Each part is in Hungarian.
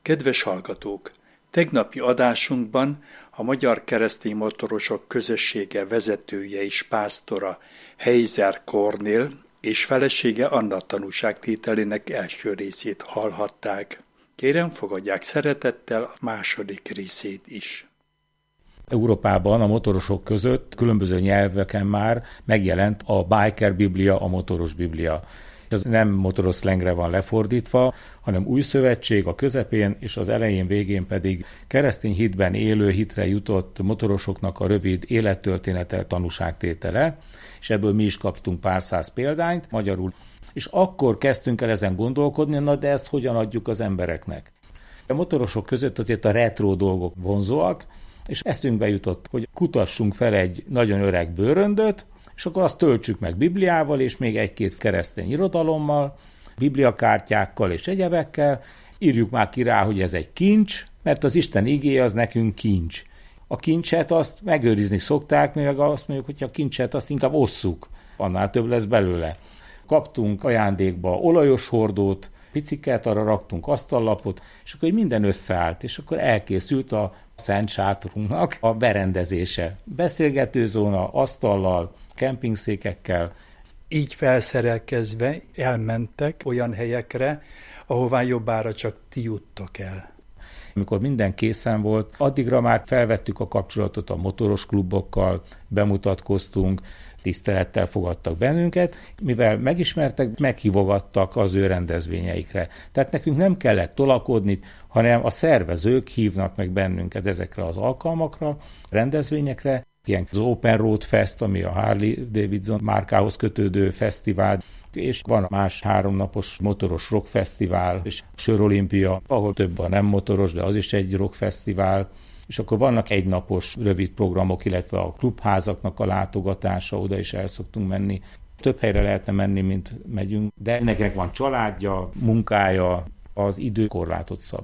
Kedves hallgatók! Tegnapi adásunkban a Magyar Keresztény Motorosok Közössége vezetője és pásztora Heizer Kornél és felesége Anna tanúságtételének első részét hallhatták. Kérem, fogadják szeretettel a második részét is. Európában a motorosok között különböző nyelveken már megjelent a biker biblia, a motoros biblia. Ez nem motoros szlengre van lefordítva, hanem új szövetség a közepén, és az elején végén pedig keresztény hitben élő, hitre jutott motorosoknak a rövid élettörténete, tanúságtétele, és ebből mi is kaptunk pár száz példányt magyarul. És akkor kezdtünk el ezen gondolkodni, na de ezt hogyan adjuk az embereknek? A motorosok között azért a retro dolgok vonzóak, és eszünkbe jutott, hogy kutassunk fel egy nagyon öreg bőröndöt, és akkor azt töltsük meg Bibliával, és még egy-két keresztény irodalommal, bibliakártyákkal és egyebekkel, írjuk már ki rá, hogy ez egy kincs, mert az Isten igéje az nekünk kincs. A kincset azt megőrizni szokták, meg azt mondjuk, hogy a kincset azt inkább osszuk, annál több lesz belőle. Kaptunk ajándékba olajos hordót, piciket, arra raktunk asztallapot, és akkor minden összeállt, és akkor elkészült a szent sátorunknak a berendezése. Beszélgetőzóna, asztallal, kempingszékekkel. Így felszerelkezve elmentek olyan helyekre, ahová jobbára csak ti juttok el. Amikor minden készen volt, addigra már felvettük a kapcsolatot a motoros klubokkal, bemutatkoztunk, tisztelettel fogadtak bennünket, mivel megismertek, meghívogattak az ő rendezvényeikre. Tehát nekünk nem kellett tolakodni, hanem a szervezők hívnak meg bennünket ezekre az alkalmakra, rendezvényekre, ilyen az Open Road Fest, ami a Harley Davidson márkához kötődő fesztivál, és van más 3 napos motoros rockfesztivál, és sörolimpia, ahol több a nem motoros, de az is egy rockfesztivál, és akkor vannak egynapos rövid programok, illetve a klubházaknak a látogatása, oda is el szoktunk menni. Több helyre lehetne menni, mint megyünk, de mindenkinek van családja, munkája, az idő korlátot szab.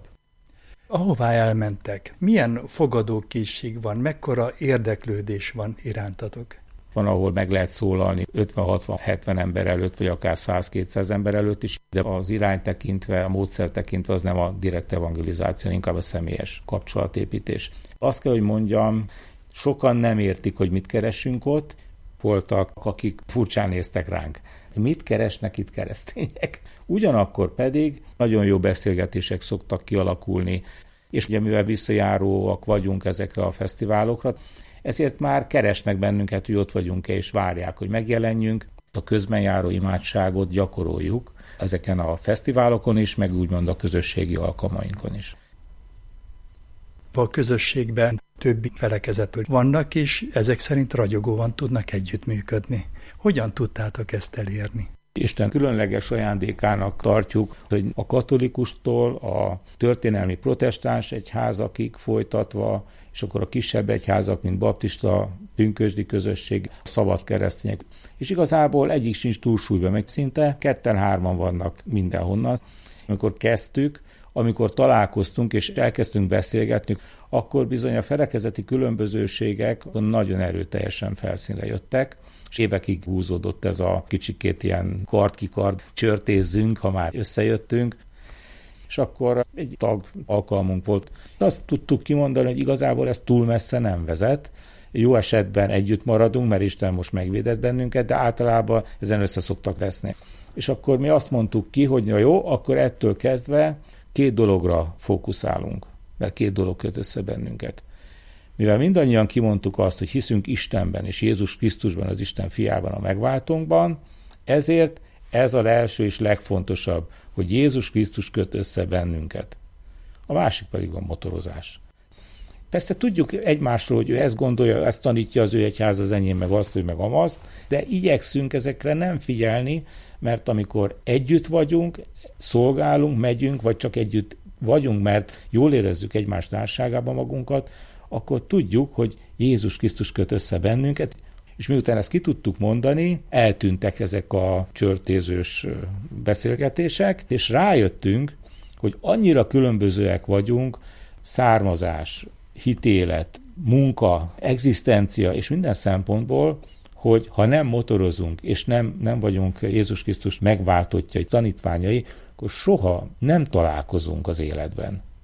Ahová elmentek, milyen fogadókészség van, mekkora érdeklődés van irántatok? Van, ahol meg lehet szólalni 50-60-70 ember előtt, vagy akár 100-200 ember előtt is, de az irány tekintve, a módszer tekintve az nem a direkt evangelizáció, inkább a személyes kapcsolatépítés. Azt kell, hogy mondjam, sokan nem értik, hogy mit keresünk ott, voltak, akik furcsán néztek ránk. Mit keresnek itt keresztények? Ugyanakkor pedig nagyon jó beszélgetések szoktak kialakulni, és ugye mivel visszajáróak vagyunk ezekre a fesztiválokra, ezért már keresnek bennünket, hogy ott vagyunk-e, és várják, hogy megjelenjünk. A közben járó imádságot gyakoroljuk ezeken a fesztiválokon is, meg úgymond a közösségi alkalmainkon is. A közösségben többi felekezetről vannak, és ezek szerint ragyogóan tudnak együttműködni. Hogyan tudtátok ezt elérni? Isten különleges ajándékának tartjuk, hogy a katolikustól a történelmi protestáns egyházakig folytatva, és akkor a kisebb egyházak, mint baptista, pünkösdi közösség, szabad keresztények. És igazából egyik sincs túlsúlyban, meg szinte 2-3 vannak mindenhonnan. Amikor kezdtük, amikor találkoztunk és elkezdtünk beszélgetni, akkor bizony a felekezeti különbözőségek nagyon erőteljesen felszínre jöttek, és évekig húzódott ez a kicsikét ilyen kard-kikard csörtézzünk, ha már összejöttünk, és akkor egy tag alkalmunk volt. Azt tudtuk kimondani, hogy igazából ez túl messze nem vezet. Jó esetben együtt maradunk, mert Isten most megvédett bennünket, de általában ezen össze szoktak veszni. És akkor mi azt mondtuk ki, hogy na jó, akkor ettől kezdve 2 dologra fókuszálunk, mert 2 dolog köt össze bennünket. Mivel mindannyian kimondtuk azt, hogy hiszünk Istenben és Jézus Krisztusban, az Isten fiában, a megváltónkban, ezért ez a első és legfontosabb, hogy Jézus Krisztus köt össze bennünket. A másik pedig a motorozás. Persze tudjuk egymásról, hogy ő ezt gondolja, ezt tanítja az ő egyház, az enyém, meg azt, hogy meg amazt, de igyekszünk ezekre nem figyelni, mert amikor együtt vagyunk, szolgálunk, megyünk, vagy csak együtt vagyunk, mert jól érezzük egymás társágában magunkat, akkor tudjuk, hogy Jézus Krisztus köt össze bennünket, és miután ezt ki tudtuk mondani, eltűntek ezek a csörtézős beszélgetések, és rájöttünk, hogy annyira különbözőek vagyunk, származás, hitélet, munka, egzisztencia és minden szempontból, hogy ha nem motorozunk, és nem vagyunk Jézus Krisztus megváltottjai, tanítványai, akkor soha nem találkozunk az életben.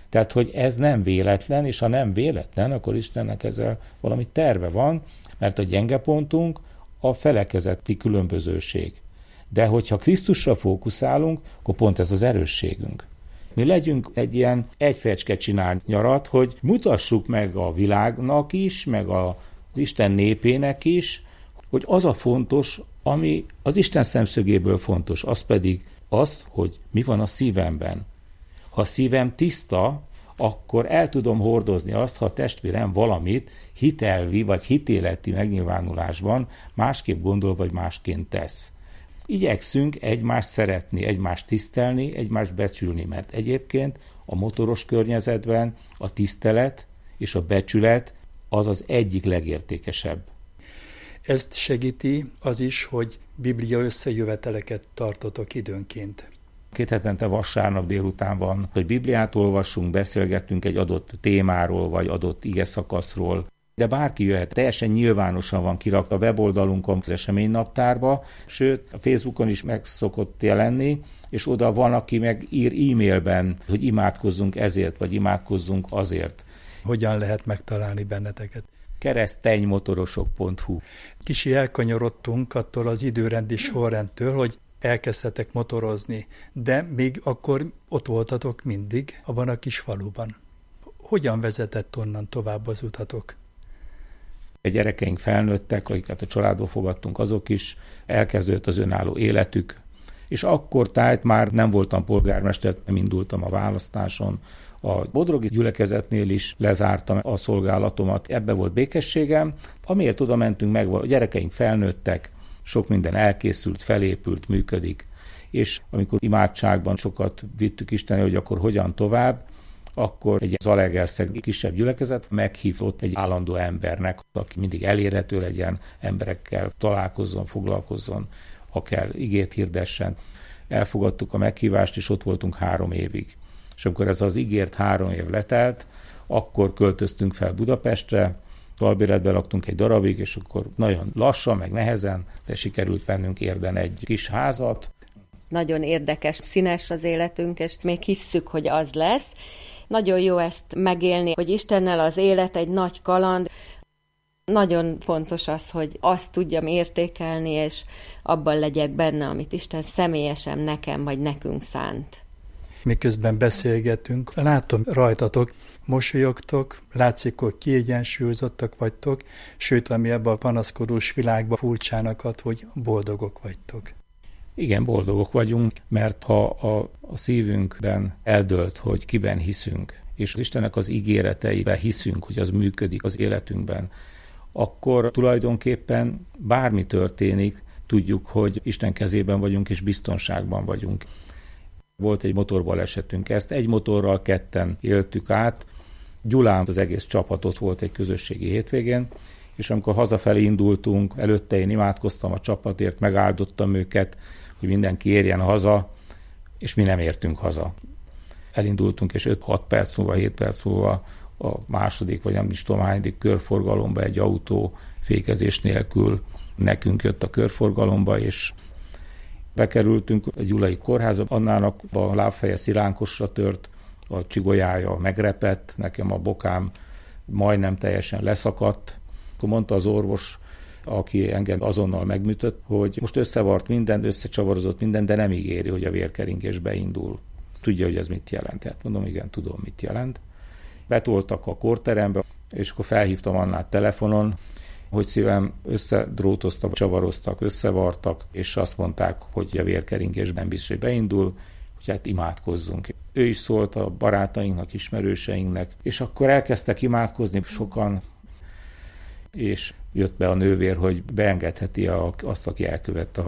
Tehát, hogy ez nem véletlen, és ha nem véletlen, akkor Istennek ezzel valami terve van, mert a gyenge pontunk a felekezeti különbözőség. De hogyha Krisztusra fókuszálunk, akkor pont ez az erősségünk. Mi legyünk egy ilyen egyfecske csinált nyarat, hogy mutassuk meg a világnak is, meg az Isten népének is, hogy az a fontos, ami az Isten szemszögéből fontos, az pedig az, hogy mi van a szívemben. Ha a szívem tiszta, akkor el tudom hordozni azt, ha a testvérem valamit hitelvi vagy hitéleti megnyilvánulásban másképp gondol vagy másként tesz. Igyekszünk egymást szeretni, egymást tisztelni, egymást becsülni, mert egyébként a motoros környezetben a tisztelet és a becsület az az egyik legértékesebb. Ezt segíti az is, hogy Biblia összejöveteleket tartotok időnként. 2 hetente vasárnap délután van, hogy Bibliát olvassunk, beszélgetünk egy adott témáról, vagy adott igeszakaszról, de bárki jöhet, teljesen nyilvánosan van kirakva a weboldalunkon az eseménynaptárba, sőt, a Facebookon is meg szokott jelenni, és oda van, aki meg ír e-mailben, hogy imádkozzunk ezért, vagy imádkozzunk azért. Hogyan lehet megtalálni benneteket? keresztenymotorosok.hu. Kicsi elkanyarodtunk attól az időrendi sorrendtől, hogy elkezdtetek motorozni, de még akkor ott voltatok mindig, abban a kis faluban. Hogyan vezetett onnan tovább az utatok? A gyerekeink felnőttek, akiket a családba fogadtunk, azok is, elkezdődött az önálló életük, és akkor tájt már nem voltam polgármester, nem indultam a választáson. A bodrogi gyülekezetnél is lezártam a szolgálatomat, ebbe volt békességem. Amiért oda mentünk meg, a gyerekeink felnőttek, sok minden elkészült, felépült, működik, és amikor imádságban sokat vittük Istenre, hogy akkor hogyan tovább, akkor egy Zalaegerszeg kisebb gyülekezet meghívott egy állandó embernek, aki mindig elérhető legyen, emberekkel találkozzon, foglalkozzon, ha kell, igét hirdessen. Elfogadtuk a meghívást, és ott voltunk 3 évig. És amikor ez az ígért 3 év letelt, akkor költöztünk fel Budapestre, albéletben laktunk egy darabig, és akkor nagyon lassan, meg nehezen, de sikerült vennünk Érden egy kis házat. Nagyon érdekes, színes az életünk, és még hisszük, hogy az lesz. Nagyon jó ezt megélni, hogy Istennel az élet egy nagy kaland. Nagyon fontos az, hogy azt tudjam értékelni, és abban legyek benne, amit Isten személyesen nekem vagy nekünk szánt. Miközben beszélgetünk, látom rajtatok, mosolyogtok, látszik, hogy kiegyensúlyozottak vagytok, sőt, ami ebben a panaszkodós világban furcsának ad, hogy boldogok vagytok. Igen, boldogok vagyunk, mert ha a szívünkben eldölt, hogy kiben hiszünk, és az Istennek az ígéreteiben hiszünk, hogy az működik az életünkben, akkor tulajdonképpen bármi történik, tudjuk, hogy Isten kezében vagyunk, és biztonságban vagyunk. Volt egy motorbalesetünk, ezt egy motorral 2 éltük át. Gyulán az egész csapatot volt egy közösségi hétvégén, és amikor hazafelé indultunk, előtte én imádkoztam a csapatért, megáldottam őket, hogy mindenki érjen haza, és mi nem értünk haza. Elindultunk, és 5-6 perc múlva, 7 perc múlva a második, vagy nem is tudom hányadik körforgalomba egy autó fékezés nélkül nekünk jött a körforgalomba, és bekerültünk a gyulai kórházba, annának a lábfeje szilánkosra tört, a csigolyája megrepett, nekem a bokám majdnem teljesen leszakadt. Akkor mondta az orvos, aki engem azonnal megműtött, hogy most összevart minden, összecsavarozott minden, de nem ígéri, hogy a vérkeringés beindul. Tudja, hogy ez mit jelent. Hát mondom, igen, tudom, mit jelent. Betoltak a kórterembe, és akkor felhívtam Annát telefonon, hogy szívem összedrótoztak, csavaroztak, összevartak, és azt mondták, hogy a vérkeringésben biztos, hogy beindul, hogy hát imádkozzunk. Ő is szólt a barátainknak, ismerőseinknek, és akkor elkezdtek imádkozni sokan, és jött be a nővér, hogy beengedheti azt, aki elkövette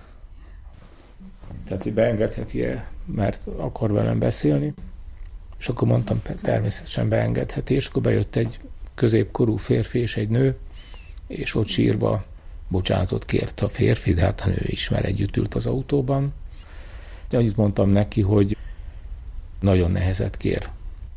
Tehát, hogy beengedheti-e, mert akar velem beszélni. És akkor mondtam, természetesen beengedheti, és akkor bejött egy középkorú férfi és egy nő, és ott sírva bocsánatot kért a férfi, de hát a nő is, mert együtt ült az autóban. De annyit mondtam neki, hogy nagyon nehezet kér.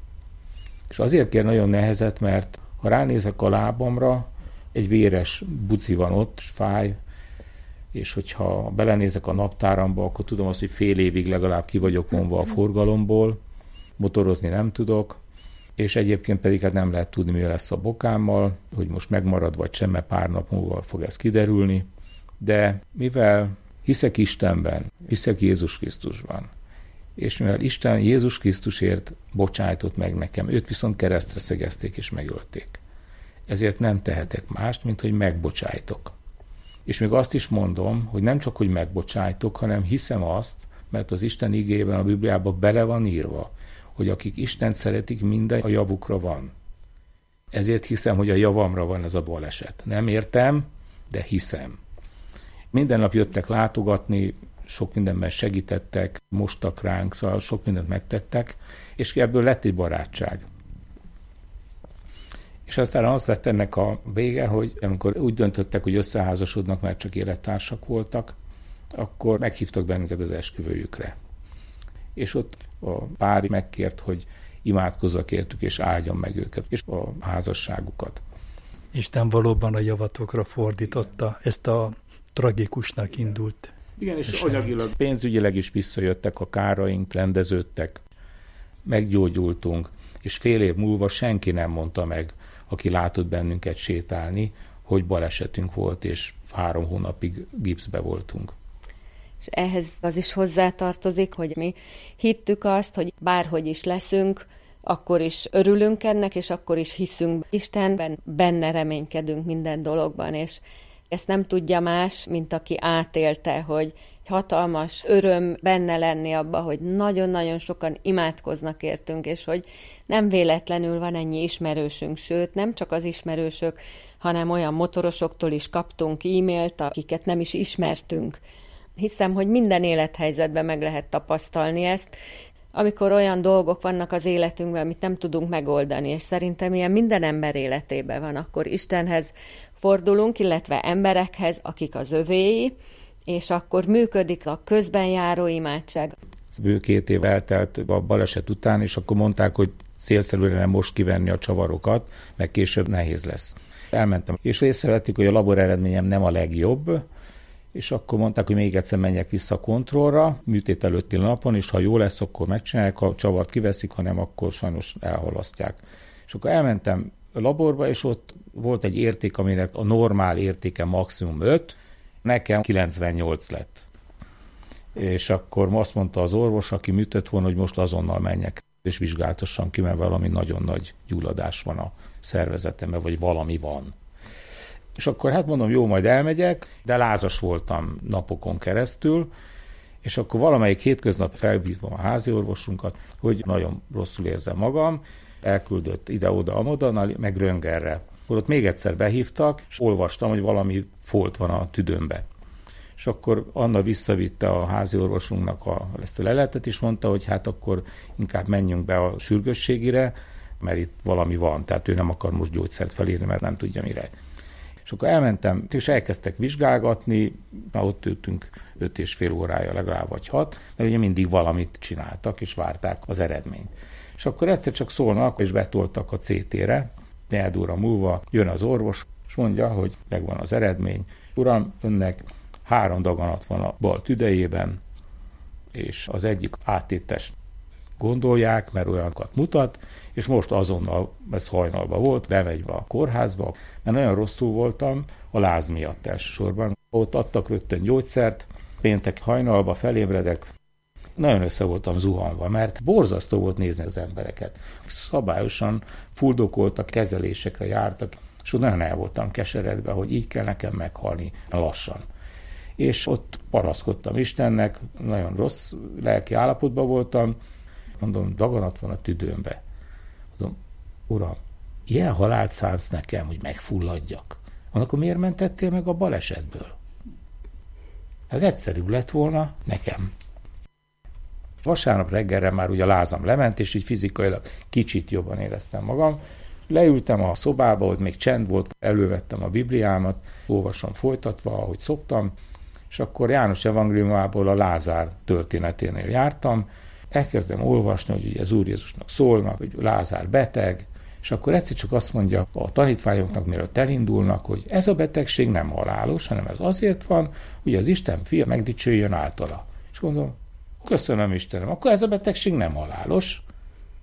És azért kér nagyon nehezet, mert ha ránézek a lábamra, egy véres buci van ott, fáj, és hogyha belenézek a naptáramba, akkor tudom azt, hogy fél évig legalább ki vagyok vonva a forgalomból, motorozni nem tudok, és egyébként pedig hát nem lehet tudni, mi lesz a bokámmal, hogy most megmarad vagy sem, mert pár nap múlva fog ez kiderülni. De mivel hiszek Istenben, hiszek Jézus Krisztusban, és mivel Isten Jézus Krisztusért bocsájtott meg nekem, őt viszont keresztre szegezték és megölték. Ezért nem tehetek mást, mint hogy megbocsájtok. És még azt is mondom, hogy nem csak, hogy megbocsájtok, hanem hiszem azt, mert az Isten igéjében, a Bibliában bele van írva, hogy akik Istent szeretik, minden a javukra van. Ezért hiszem, hogy a javamra van ez a baleset. Nem értem, de hiszem. Minden nap jöttek látogatni, sok mindenben segítettek, mostak ránk, szóval sok mindent megtettek, és ebből lett egy barátság. És aztán az lett ennek a vége, hogy amikor úgy döntöttek, hogy összeházasodnak, mert csak élettársak voltak, akkor meghívtak bennünket az esküvőjükre. És ott a pár megkért, hogy imádkozzak értük, és áldjam meg őket, és a házasságukat. Isten valóban a javatokra fordította ezt a tragikusnak indult. Igen, és anyagilag, pénzügyileg is visszajöttek a káraink, rendeződtek, meggyógyultunk, és fél év múlva senki nem mondta meg, aki látott bennünket sétálni, hogy balesetünk volt, és 3 hónapig gipszbe voltunk. És ehhez az is hozzátartozik, hogy mi hittük azt, hogy bárhogy is leszünk, akkor is örülünk ennek, és akkor is hiszünk Istenben, benne reménykedünk minden dologban, és ezt nem tudja más, mint aki átélte, hogy hatalmas öröm benne lenni abba, hogy nagyon-nagyon sokan imádkoznak értünk, és hogy nem véletlenül van ennyi ismerősünk, sőt, nem csak az ismerősök, hanem olyan motorosoktól is kaptunk e-mailt, akiket nem is ismertünk. Hiszem, hogy minden élethelyzetben meg lehet tapasztalni ezt, amikor olyan dolgok vannak az életünkben, amit nem tudunk megoldani, és szerintem ilyen minden ember életében van, akkor Istenhez fordulunk, illetve emberekhez, akik az övéi, és akkor működik a közben járó imádság. Bő 2 év eltelt a baleset után, és akkor mondták, hogy célszerűen most kivenni a csavarokat, meg később nehéz lesz. Elmentem, és észrevettük, hogy a labor eredményem nem a legjobb, és akkor mondták, hogy még egyszer menjek vissza a kontrollra, műtét előtti napon, és ha jó lesz, akkor megcsinálják, a csavart kiveszik, ha nem, akkor sajnos elhalasztják. És akkor elmentem a laborba, és ott volt egy érték, aminek a normál értéke maximum 5, nekem 98 lett. És akkor azt mondta az orvos, aki műtött volna, hogy most azonnal menjek, és vizsgáltassam ki, mert valami nagyon nagy gyulladás van a szervezetemben, vagy valami van. És akkor hát mondom, jó, majd elmegyek, de lázas voltam napokon keresztül, és akkor valamelyik hétköznap felhívom a házi orvosunkat, hogy nagyon rosszul érzem magam, elküldött ide-oda, amoda, meg röntgenre. Ott még egyszer behívtak, és olvastam, hogy valami folt van a tüdőmbe. És akkor Anna visszavitte a házi orvosunknak ezt a leletet, és mondta, hogy hát akkor inkább menjünk be a sürgősségire, mert itt valami van, tehát ő nem akar most gyógyszert felírni, mert nem tudja mire. És akkor elmentem, és elkezdtek vizsgálgatni, már ott ültünk 5,5 órája legalább, vagy 6, mert ugye mindig valamit csináltak, és várták az eredményt. És akkor egyszer csak szólnak, és betoltak a CT-re, 4 óra múlva jön az orvos, és mondja, hogy megvan az eredmény. Uram, önnek 3 daganat van a bal tüdejében, és az egyik áttétest gondolják, mert olyanokat mutat, és most azonnal, ez hajnalban volt, bemegy a kórházba, mert nagyon rosszul voltam a láz miatt elsősorban. Ott adtak rögtön gyógyszert, péntek hajnalba felébredek, nagyon össze voltam zuhanva, mert borzasztó volt nézni az embereket. Szabályosan fuldokoltak, kezelésekre jártak, és ott nagyon el voltam keseredve, hogy így kell nekem meghalni lassan. És ott panaszkodtam Istennek, nagyon rossz lelki állapotban voltam, mondom, daganat van a tüdőmbe. Mondom, Uram, ilyen halált szánsz nekem, hogy megfulladjak. Mondom, akkor miért mentettél meg a balesetből? Ez egyszerűbb lett volna nekem. Vasárnap reggelre már ugye a lázam lement, és így fizikailag kicsit jobban éreztem magam. Leültem a szobába, ott még csend volt, elővettem a Bibliámat, olvasom folytatva, ahogy szoktam, és akkor János evangéliumából a Lázár történeténél jártam, elkezdem olvasni, hogy ugye az Úr Jézusnak szólnak, hogy Lázár beteg, és akkor egyszer csak azt mondja a tanítványoknak, mielőtt elindulnak, hogy ez a betegség nem halálos, hanem ez azért van, hogy az Isten fia megdicsőjön általa. És gondolom, köszönöm Istenem, akkor ez a betegség nem halálos.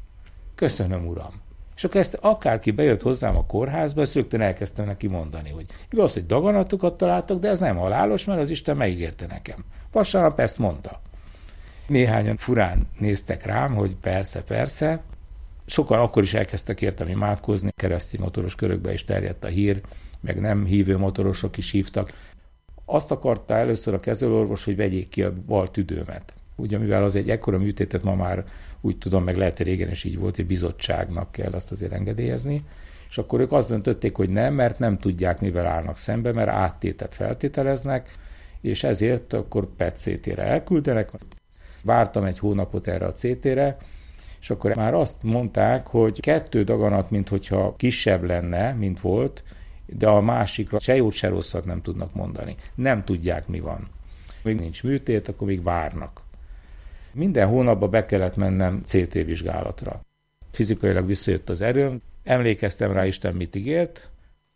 Köszönöm, uram. És akkor ezt akárki bejött hozzám a kórházba, ezt rögtön elkezdtem neki mondani, hogy igaz, hogy daganatokat találtak, de ez nem halálos, mert az Isten megígérte nekem. Vasárnap ezt mondta. Néhányan furán néztek rám, hogy persze. Sokan akkor is elkezdtek értem imádkozni, keresztény motoros körökbe is terjedt a hír, meg nem hívő motorosok is hívtak. Azt akarta először a kezelőorvos, hogy vegyék ki a bal tüdőmet. Ugye, mivel az egy ekkora műtétet ma már úgy tudom, meg lehet, hogy régen is így volt, hogy bizottságnak kell azt azért engedélyezni, és akkor ők azt döntötték, hogy nem, mert nem tudják, mivel állnak szembe, mert áttétet feltételeznek, és ezért akkor PET-CT-re elküldenek. Vártam egy hónapot erre a CT-re, és akkor már azt mondták, hogy 2 daganat, minthogyha kisebb lenne, mint volt, de a másikra se jót, se rosszat nem tudnak mondani. Nem tudják, mi van. Még nincs műtét, akkor még várnak. Minden hónapban be kellett mennem CT vizsgálatra. Fizikailag visszajött az erőm, emlékeztem rá, Isten mit ígért.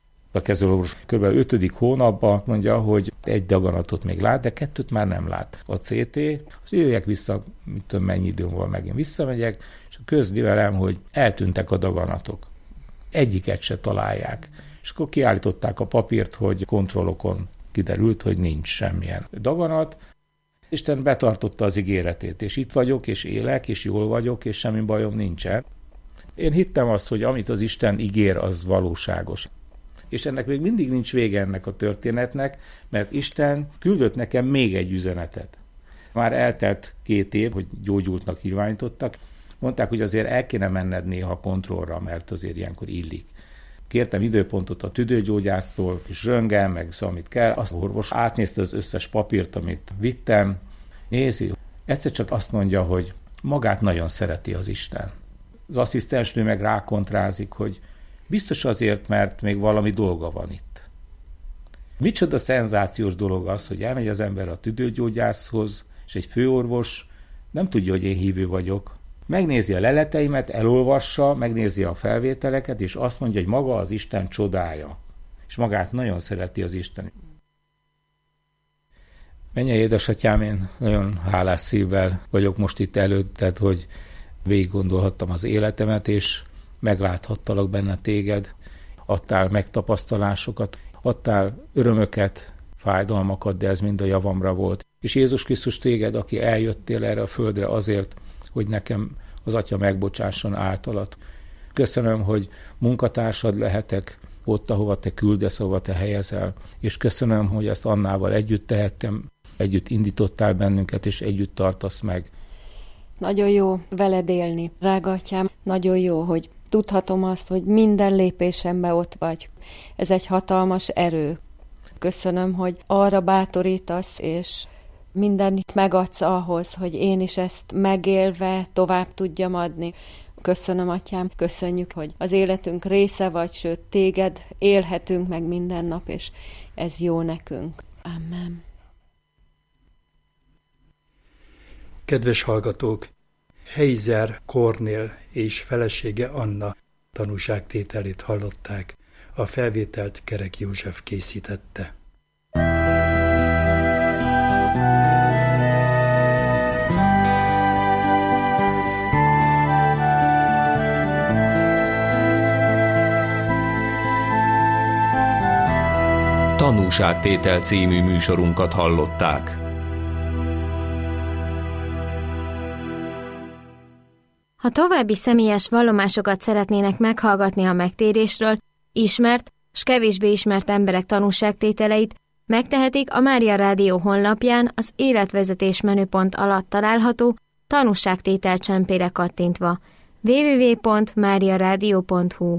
A kezelőorvos kb. 5. hónapban mondja, hogy 1 daganatot még lát, de 2 már nem lát. A CT, az jöjjek vissza, mit tudom, mennyi időm van, megint visszamegyek, és közli velem, hogy eltűntek a daganatok. Egyiket se találják. És akkor kiállították a papírt, hogy kontrollokon kiderült, hogy nincs semmilyen daganat. Isten betartotta az ígéretét, és itt vagyok, és élek, és jól vagyok, és semmi bajom nincsen. Én hittem azt, hogy amit az Isten ígér, az valóságos. És ennek még mindig nincs vége ennek a történetnek, mert Isten küldött nekem még egy üzenetet. Már eltelt 2 év, hogy gyógyultnak nyilvánítottak. Mondták, hogy azért el kéne menned néha kontrollra, mert azért ilyenkor illik. Kértem időpontot a tüdőgyógyásztól, kis röntgen, meg szóval, amit kell. Az orvos átnézte az összes papírt, amit vittem. Nézi, egyszer csak azt mondja, hogy magát nagyon szereti az Isten. Az asszisztensnő meg rákontrázik, hogy biztos azért, mert még valami dolga van itt. Micsoda szenzációs dolog az, hogy elmegy az ember a tüdőgyógyászhoz, és egy főorvos nem tudja, hogy én hívő vagyok. Megnézi a leleteimet, elolvassa, megnézi a felvételeket, és azt mondja, hogy maga az Isten csodája. És magát nagyon szereti az Isten. Mennyei édesatyám, én nagyon hálás szívvel vagyok most itt előtted, hogy végig gondolhattam az életemet, és megláthattalak benne téged. Adtál megtapasztalásokat, adtál örömöket, fájdalmakat, de ez mind a javamra volt. És Jézus Krisztus téged, aki eljöttél erre a földre azért, hogy nekem az Atya megbocsásson általat. Köszönöm, hogy munkatársad lehetek ott, ahova te küldesz, ahova te helyezel, és köszönöm, hogy ezt Annával együtt tehettem, együtt indítottál bennünket, és együtt tartasz meg. Nagyon jó veled élni, drága atyám, nagyon jó, hogy tudhatom azt, hogy minden lépésemben ott vagy. Ez egy hatalmas erő. Köszönöm, hogy arra bátorítasz, és mindent megadsz ahhoz, hogy én is ezt megélve tovább tudjam adni. Köszönöm, atyám, köszönjük, hogy az életünk része vagy, sőt, téged élhetünk meg minden nap, és ez jó nekünk. Amen. Kedves hallgatók! Heizer Kornél és felesége Anna tanúságtételét hallották. A felvételt Kerek József készítette. Tanúságtétel című műsorunkat hallották. Ha további személyes vallomásokat szeretnének meghallgatni a megtérésről, ismert s kevésbé ismert emberek tanúságtételeit, megtehetik a Mária Rádió honlapján az életvezetés menüpont alatt található tanúságtétel csempére kattintva. www.mariaradio.hu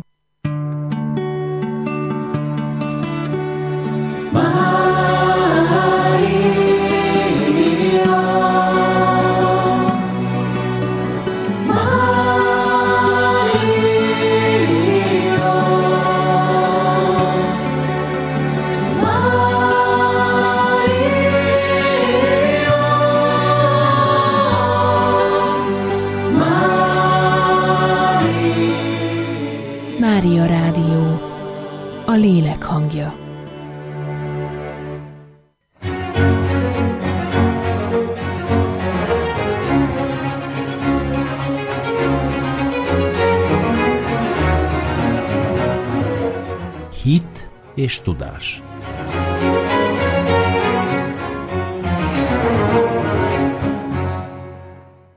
Mária Rádió, a lélek hangja. Hit és tudás.